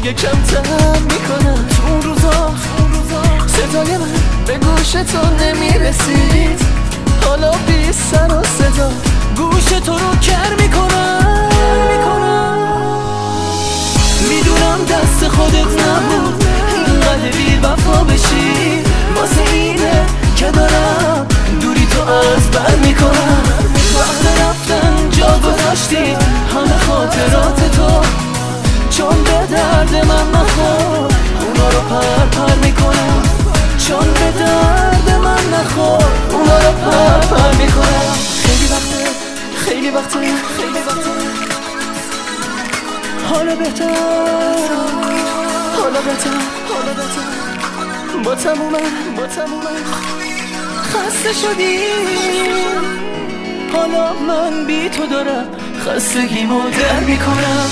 دیگه کمتر میکنم. تو اون روزا صدای من به گوش تو نمیرسید، حالا بی سر و صدا گوش تو رو کر میکنم. میدونم دست خودت نبود اینقدر بی وفا بشی، واسه اینه که دارم دوری تو از بر میکنم. وقت رفتن جا گذاشتی همه خاطرات تو، چون به درد من نخور اونا رو پر میکنم. چون به درد من نخور اونا رو پر میکنم. خیلی وقته حالا بهتر با تمومن خسته شدی. حالا من بی تو دارم خستگیمو در میکنم.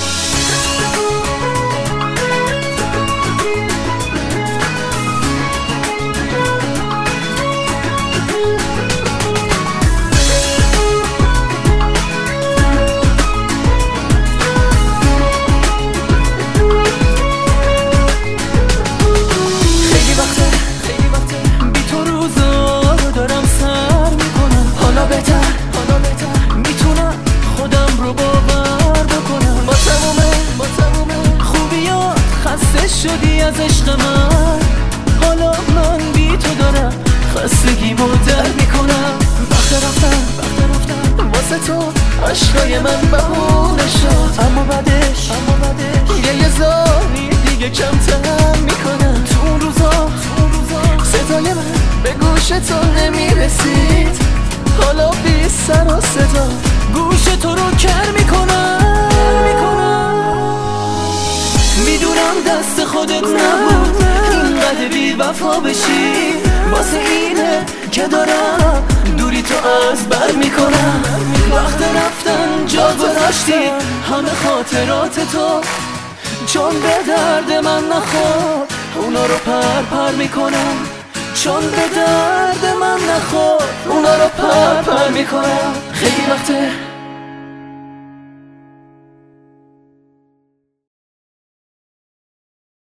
شدی از عشق من، حالا من بی تو دارم خستگیمو در میکنم. وقت رفتم واسه تو عشقای من بهونه شد، اما بعدش یه زانی دیگه کمتر میکنم. تو اون روزا صدای من به گوش تو نمیرسید، حالا بی سر و صدا گوش تو رو کر میکنم. میدونم دست خودت نبود اینقدر بی وفا بشی، واسه اینه که دارم دوری تو از بر میکنم. وقت رفتن جا گذاشتی همه خاطرات تو، چون به درد من نخور اونا رو پر میکنم. چون به درد من نخور اونا رو پر میکنم. خیلی وقته